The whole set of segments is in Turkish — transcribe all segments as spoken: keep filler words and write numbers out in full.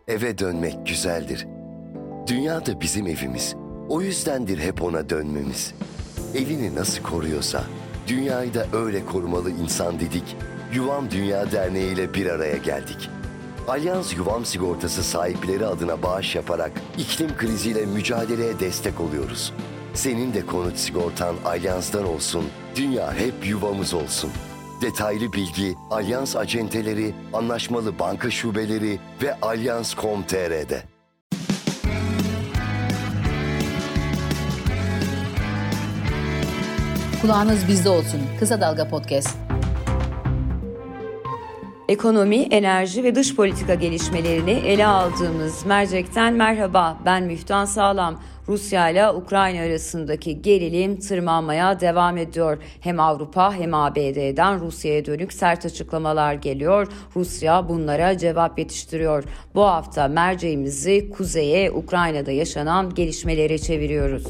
Eve dönmek güzeldir. Dünya da bizim evimiz. O yüzdendir hep ona dönmemiz. Evini nasıl koruyorsa, dünyayı da öyle korumalı insan dedik. Yuvam Dünya Derneği ile bir araya geldik. Alyans Yuvam Sigortası sahipleri adına bağış yaparak iklim kriziyle mücadeleye destek oluyoruz. Senin de konut sigortan Alyans'tan olsun, dünya hep yuvamız olsun. Detaylı bilgi Alyans acenteleri, anlaşmalı banka şubeleri ve alyans nokta com nokta tr'de. Kulağınız bizde olsun. Kısa Dalga Podcast. Ekonomi, enerji ve dış politika gelişmelerini ele aldığımız mercekten merhaba. Ben Müftan Sağlam. Rusya ile Ukrayna arasındaki gerilim tırmanmaya devam ediyor. Hem Avrupa hem A B D'den Rusya'ya dönük sert açıklamalar geliyor. Rusya bunlara cevap yetiştiriyor. Bu hafta merceğimizi kuzeye, Ukrayna'da yaşanan gelişmelere çeviriyoruz.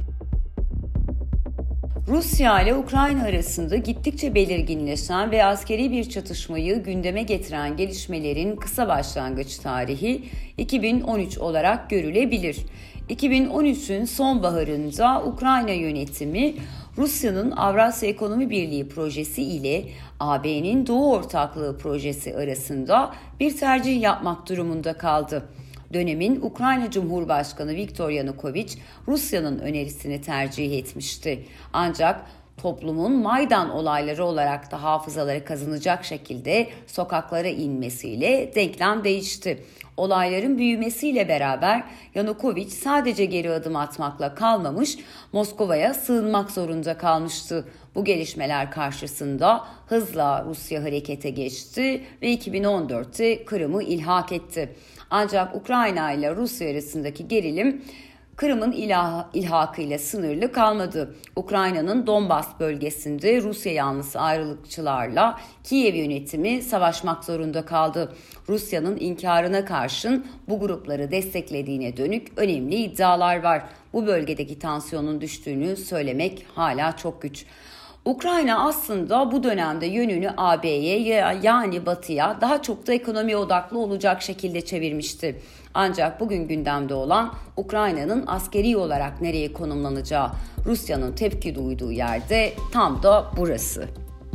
Rusya ile Ukrayna arasında gittikçe belirginleşen ve askeri bir çatışmayı gündeme getiren gelişmelerin kısa başlangıç tarihi iki bin on üç olarak görülebilir. iki bin on üçün sonbaharında Ukrayna yönetimi Rusya'nın Avrasya Ekonomi Birliği projesi ile A B'nin Doğu Ortaklığı projesi arasında bir tercih yapmak durumunda kaldı. Dönemin Ukrayna Cumhurbaşkanı Viktor Yanukovych Rusya'nın önerisini tercih etmişti. Ancak toplumun Maydan olayları olarak da hafızaları kazanacak şekilde sokaklara inmesiyle denklem değişti. Olayların büyümesiyle beraber Yanukovych sadece geri adım atmakla kalmamış, Moskova'ya sığınmak zorunda kalmıştı. Bu gelişmeler karşısında hızla Rusya harekete geçti ve iki bin on dörtte Kırım'ı ilhak etti. Ancak Ukrayna ile Rusya arasındaki gerilim Kırım'ın ilah, ilhakıyla sınırlı kalmadı. Ukrayna'nın Donbas bölgesinde Rusya yanlısı ayrılıkçılarla Kiev yönetimi savaşmak zorunda kaldı. Rusya'nın inkarına karşın bu grupları desteklediğine dönük önemli iddialar var. Bu bölgedeki tansiyonun düştüğünü söylemek hala çok güç. Ukrayna aslında bu dönemde yönünü A B'ye yani Batı'ya daha çok da ekonomi odaklı olacak şekilde çevirmişti. Ancak bugün gündemde olan Ukrayna'nın askeri olarak nereye konumlanacağı, Rusya'nın tepki duyduğu yerde tam da burası.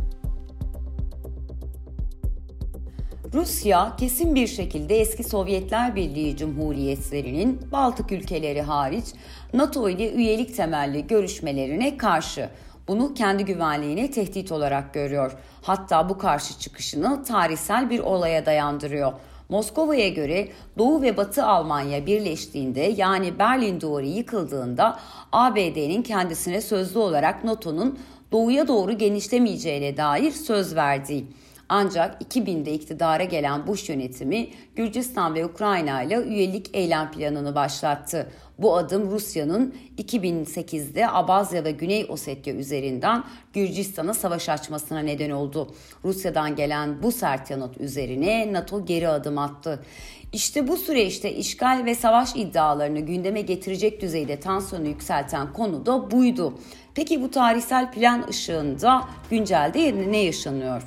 Rusya kesin bir şekilde eski Sovyetler Birliği Cumhuriyetlerinin Baltık ülkeleri hariç NATO ile üyelik temelli görüşmelerine karşı. Bunu kendi güvenliğine tehdit olarak görüyor. Hatta bu karşı çıkışını tarihsel bir olaya dayandırıyor. Moskova'ya göre Doğu ve Batı Almanya birleştiğinde yani Berlin Duvarı yıkıldığında A B D'nin kendisine sözlü olarak NATO'nun doğuya doğru genişlemeyeceğine dair söz verdiği. Ancak iki binde iktidara gelen Bush yönetimi Gürcistan ve Ukrayna ile üyelik eylem planını başlattı. Bu adım Rusya'nın iki bin sekizde Abazya ve Güney Ossetya üzerinden Gürcistan'a savaş açmasına neden oldu. Rusya'dan gelen bu sert yanıt üzerine NATO geri adım attı. İşte bu süreçte işgal ve savaş iddialarını gündeme getirecek düzeyde tansiyonu yükselten konu da buydu. Peki bu tarihsel plan ışığında güncelde ne yaşanıyor?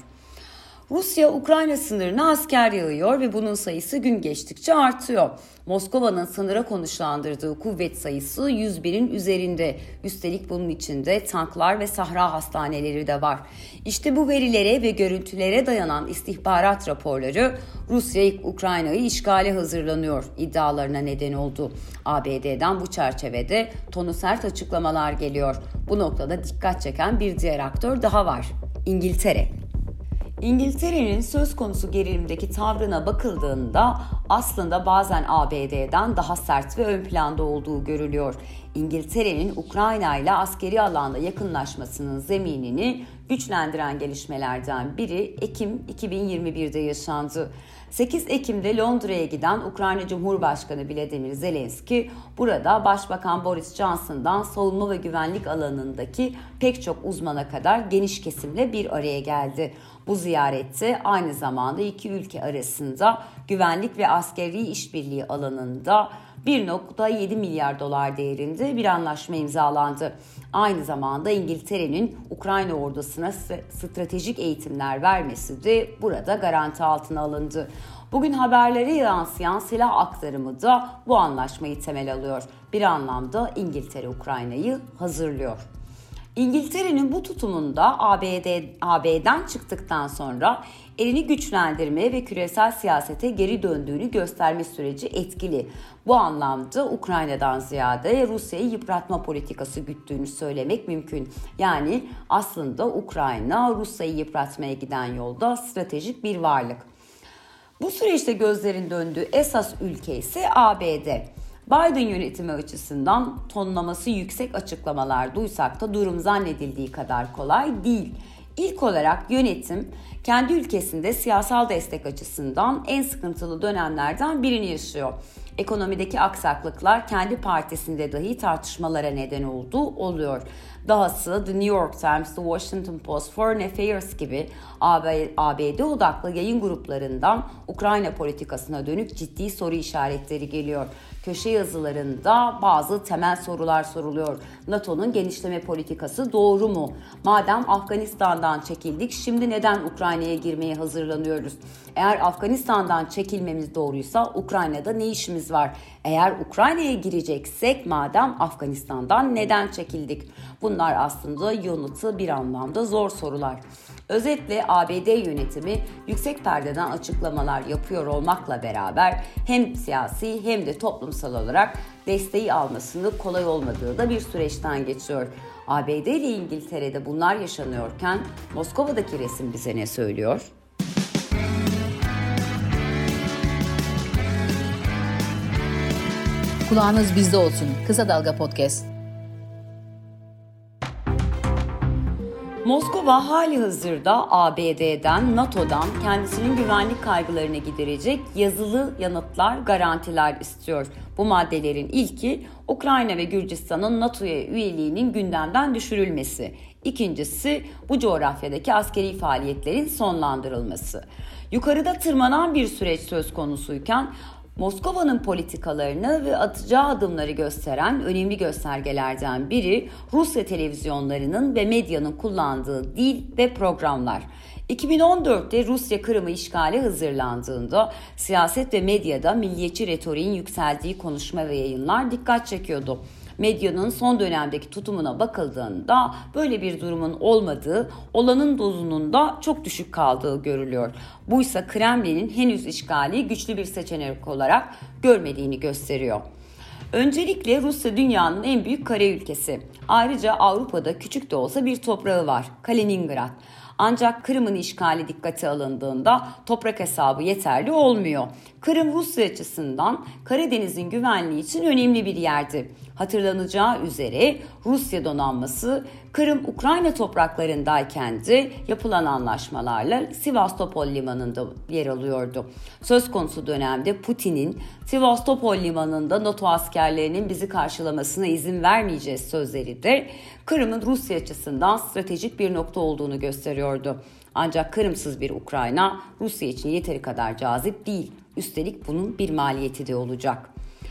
Rusya, Ukrayna sınırına asker yığıyor ve bunun sayısı gün geçtikçe artıyor. Moskova'nın sınıra konuşlandırdığı kuvvet sayısı yüz binin üzerinde. Üstelik bunun içinde tanklar ve sahra hastaneleri de var. İşte bu verilere ve görüntülere dayanan istihbarat raporları Rusya, Ukrayna'yı işgale hazırlanıyor iddialarına neden oldu. A B D'den bu çerçevede tonu sert açıklamalar geliyor. Bu noktada dikkat çeken bir diğer aktör daha var: İngiltere. İngiltere'nin söz konusu gerilimdeki tavrına bakıldığında aslında bazen A B D'den daha sert ve ön planda olduğu görülüyor. İngiltere'nin Ukrayna ile askeri alanda yakınlaşmasının zeminini güçlendiren gelişmelerden biri Ekim iki bin yirmi birde yaşandı. sekiz Ekim'de Londra'ya giden Ukrayna Cumhurbaşkanı Volodymyr Zelenski burada Başbakan Boris Johnson'dan savunma ve güvenlik alanındaki pek çok uzmana kadar geniş kesimle bir araya geldi. Bu ziyarette aynı zamanda iki ülke arasında güvenlik ve askeri işbirliği alanında bir virgül yedi milyar dolar değerinde bir anlaşma imzalandı. Aynı zamanda İngiltere'nin Ukrayna ordusuna stratejik eğitimler vermesi de burada garanti altına alındı. Bugün haberlere yansıyan silah aktarımı da bu anlaşmayı temel alıyor. Bir anlamda İngiltere Ukrayna'yı hazırlıyor. İngiltere'nin bu tutumunda A B D, A B D'den çıktıktan sonra elini güçlendirmeye ve küresel siyasete geri döndüğünü gösterme süreci etkili. Bu anlamda Ukrayna'dan ziyade Rusya'yı yıpratma politikası güttüğünü söylemek mümkün. Yani aslında Ukrayna Rusya'yı yıpratmaya giden yolda stratejik bir varlık. Bu süreçte gözlerin döndüğü esas ülke ise A B D. Biden yönetimi açısından tonlaması yüksek açıklamalar duysak da durum zannedildiği kadar kolay değil. İlk olarak yönetim kendi ülkesinde siyasal destek açısından en sıkıntılı dönemlerden birini yaşıyor. Ekonomideki aksaklıklar kendi partisinde dahi tartışmalara neden olduğu oluyor. Dahası The New York Times, The Washington Post, Foreign Affairs gibi A B D odaklı yayın gruplarından Ukrayna politikasına dönük ciddi soru işaretleri geliyor. Köşe yazılarında bazı temel sorular soruluyor. NATO'nun genişleme politikası doğru mu? Madem Afganistan'dan çekildik, şimdi neden Ukrayna'ya girmeye hazırlanıyoruz? Eğer Afganistan'dan çekilmemiz doğruysa Ukrayna'da ne işimiz var? Eğer Ukrayna'ya gireceksek madem Afganistan'dan neden çekildik? Bunlar aslında yanıtı bir anlamda zor sorular. Özetle A B D yönetimi yüksek perdeden açıklamalar yapıyor olmakla beraber hem siyasi hem de toplumsal olarak desteği almasını kolay olmadığı da bir süreçten geçiyor. A B D ile İngiltere'de bunlar yaşanıyorken Moskova'daki resim bize ne söylüyor? Kulağınız bizde olsun. Kısa Dalga Podcast. Moskova hali hazırda A B D'den, NATO'dan kendisinin güvenlik kaygılarını giderecek yazılı yanıtlar, garantiler istiyor. Bu maddelerin ilki Ukrayna ve Gürcistan'ın NATO'ya üyeliğinin gündemden düşürülmesi. İkincisi bu coğrafyadaki askeri faaliyetlerin sonlandırılması. Yukarıda tırmanan bir süreç söz konusuyken Moskova'nın politikalarını ve atacağı adımları gösteren önemli göstergelerden biri Rusya televizyonlarının ve medyanın kullandığı dil ve programlar. iki bin on dörtte Rusya Kırım'ı işgale hazırlandığında siyaset ve medyada milliyetçi retoriğin yükseldiği konuşma ve yayınlar dikkat çekiyordu. Medyanın son dönemdeki tutumuna bakıldığında böyle bir durumun olmadığı, olanın dozunun da çok düşük kaldığı görülüyor. Buysa Kremlin'in henüz işgali güçlü bir seçenek olarak görmediğini gösteriyor. Öncelikle Rusya dünyanın en büyük kara ülkesi. Ayrıca Avrupa'da küçük de olsa bir toprağı var, Kaliningrad. Ancak Kırım'ın işgali dikkate alındığında toprak hesabı yeterli olmuyor. Kırım Rusya açısından Karadeniz'in güvenliği için önemli bir yerdi. Hatırlanacağı üzere Rusya donanması Kırım Ukrayna topraklarındayken de yapılan anlaşmalarla Sivastopol limanında yer alıyordu. Söz konusu dönemde Putin'in Sivastopol limanında NATO askerlerinin bizi karşılamasına izin vermeyeceğiz sözleri de Kırım'ın Rusya açısından stratejik bir nokta olduğunu gösteriyordu. Ancak Kırımsız bir Ukrayna Rusya için yeteri kadar cazip değil. Üstelik bunun bir maliyeti de olacak.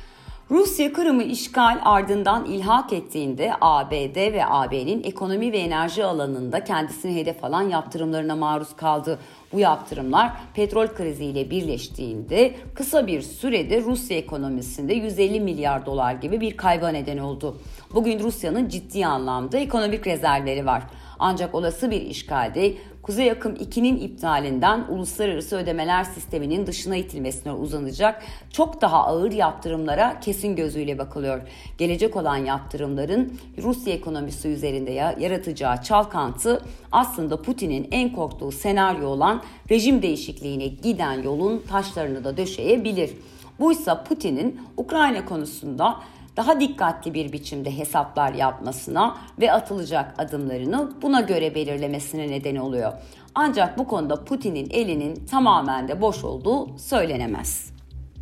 Rusya Kırım'ı işgal ardından ilhak ettiğinde A B D ve A B'nin ekonomi ve enerji alanında kendisini hedef alan yaptırımlarına maruz kaldı. Bu yaptırımlar petrol kriziyle birleştiğinde kısa bir sürede Rusya ekonomisinde yüz elli milyar dolar gibi bir kayba neden oldu. Bugün Rusya'nın ciddi anlamda ekonomik rezervleri var. Ancak olası bir işgalde Kuzey Akım iki'nin iptalinden uluslararası ödemeler sisteminin dışına itilmesine uzanacak çok daha ağır yaptırımlara kesin gözüyle bakılıyor. Gelecek olan yaptırımların Rusya ekonomisi üzerinde yaratacağı çalkantı aslında Putin'in en korktuğu senaryo olan rejim değişikliğine giden yolun taşlarını da döşeyebilir. Buysa Putin'in Ukrayna konusunda daha dikkatli bir biçimde hesaplar yapmasına ve atılacak adımlarını buna göre belirlemesine neden oluyor. Ancak bu konuda Putin'in elinin tamamen de boş olduğu söylenemez.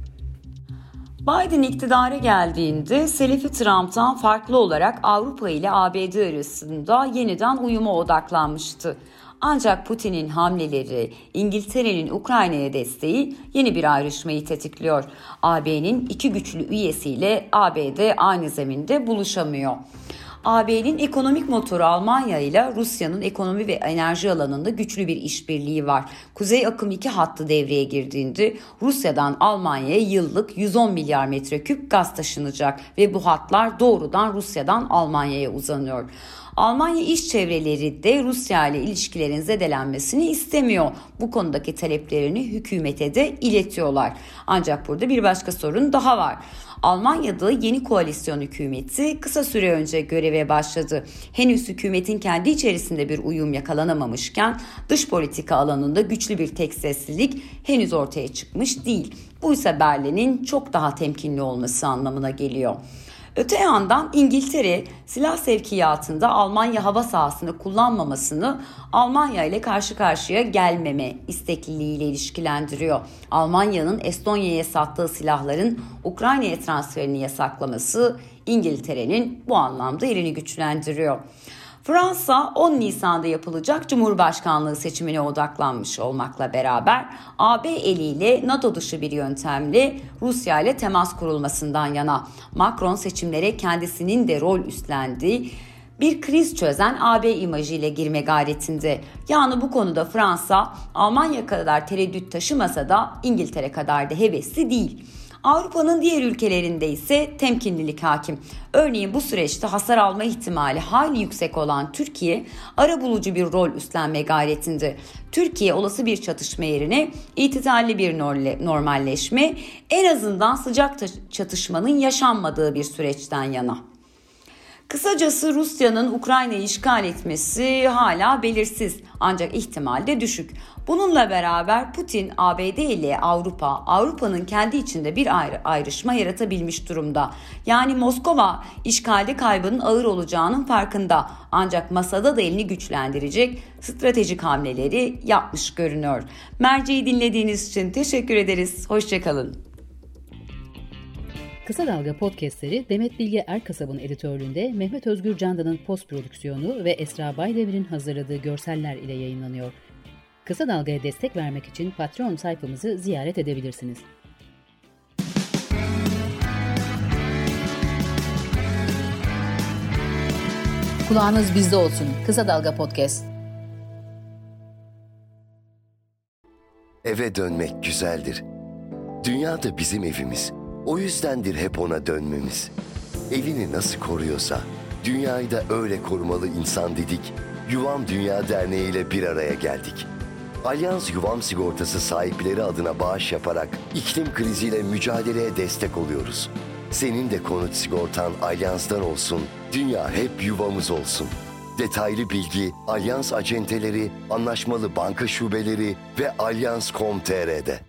Biden iktidara geldiğinde Selefi Trump'tan farklı olarak Avrupa ile A B D arasında yeniden uyuma odaklanmıştı. Ancak Putin'in hamleleri, İngiltere'nin Ukrayna'ya desteği yeni bir ayrışmayı tetikliyor. A B'nin iki güçlü üyesiyle A B D aynı zeminde buluşamıyor. A B'nin ekonomik motoru Almanya ile Rusya'nın ekonomi ve enerji alanında güçlü bir işbirliği var. Kuzey Akım iki hattı devreye girdiğinde Rusya'dan Almanya'ya yıllık yüz on milyar metreküp gaz taşınacak ve bu hatlar doğrudan Rusya'dan Almanya'ya uzanıyor. Almanya iş çevreleri de Rusya ile ilişkilerin zedelenmesini istemiyor. Bu konudaki taleplerini hükümete de iletiyorlar. Ancak burada bir başka sorun daha var. Almanya'da yeni koalisyon hükümeti kısa süre önce göreve başladı. Henüz hükümetin kendi içerisinde bir uyum yakalanamamışken dış politika alanında güçlü bir tek seslilik henüz ortaya çıkmış değil. Bu ise Berlin'in çok daha temkinli olması anlamına geliyor. Öte yandan İngiltere silah sevkiyatında Almanya hava sahasını kullanmamasını Almanya ile karşı karşıya gelmeme istekliliğiyle ilişkilendiriyor. Almanya'nın Estonya'ya sattığı silahların Ukrayna'ya transferini yasaklaması İngiltere'nin bu anlamda elini güçlendiriyor. Fransa on Nisan'da yapılacak Cumhurbaşkanlığı seçimine odaklanmış olmakla beraber A B eliyle NATO dışı bir yöntemle Rusya ile temas kurulmasından yana. Macron seçimlere kendisinin de rol üstlendiği bir kriz çözen A B imajıyla girme gayretinde. Yani bu konuda Fransa Almanya kadar tereddüt taşımasa da İngiltere kadar da hevesli değil. Avrupa'nın diğer ülkelerinde ise temkinlilik hakim. Örneğin bu süreçte hasar alma ihtimali hayli yüksek olan Türkiye arabulucu bir rol üstlenme gayretinde. Türkiye olası bir çatışma yerine itidalli bir normalleşme, en azından sıcak çatışmanın yaşanmadığı bir süreçten yana. Kısacası Rusya'nın Ukrayna'yı işgal etmesi hala belirsiz ancak ihtimal de düşük. Bununla beraber Putin A B D ile Avrupa, Avrupa'nın kendi içinde bir ayrı, ayrışma yaratabilmiş durumda. Yani Moskova işgalde kaybının ağır olacağının farkında ancak masada da elini güçlendirecek stratejik hamleleri yapmış görünüyor. Merceği dinlediğiniz için teşekkür ederiz. Hoşçakalın. Kısa Dalga podcastleri Demet Bilge Erkasab'ın editörlüğünde Mehmet Özgür Candan'ın post prodüksiyonu ve Esra Baydemir'in hazırladığı görseller ile yayınlanıyor. Kısa Dalga'ya destek vermek için Patreon sayfamızı ziyaret edebilirsiniz. Kulağınız bizde olsun. Kısa Dalga Podcast. Eve dönmek güzeldir. Dünya da bizim evimiz. O yüzdendir hep ona dönmemiz. Evini nasıl koruyorsa, dünyayı da öyle korumalı insan dedik. Yuvam Dünya Derneği ile bir araya geldik. Alyans Yuvam Sigortası sahipleri adına bağış yaparak iklim kriziyle mücadeleye destek oluyoruz. Senin de konut sigortan Alyans'tan olsun, dünya hep yuvamız olsun. Detaylı bilgi Alyans acenteleri, anlaşmalı banka şubeleri ve alyans nokta com nokta tr'de.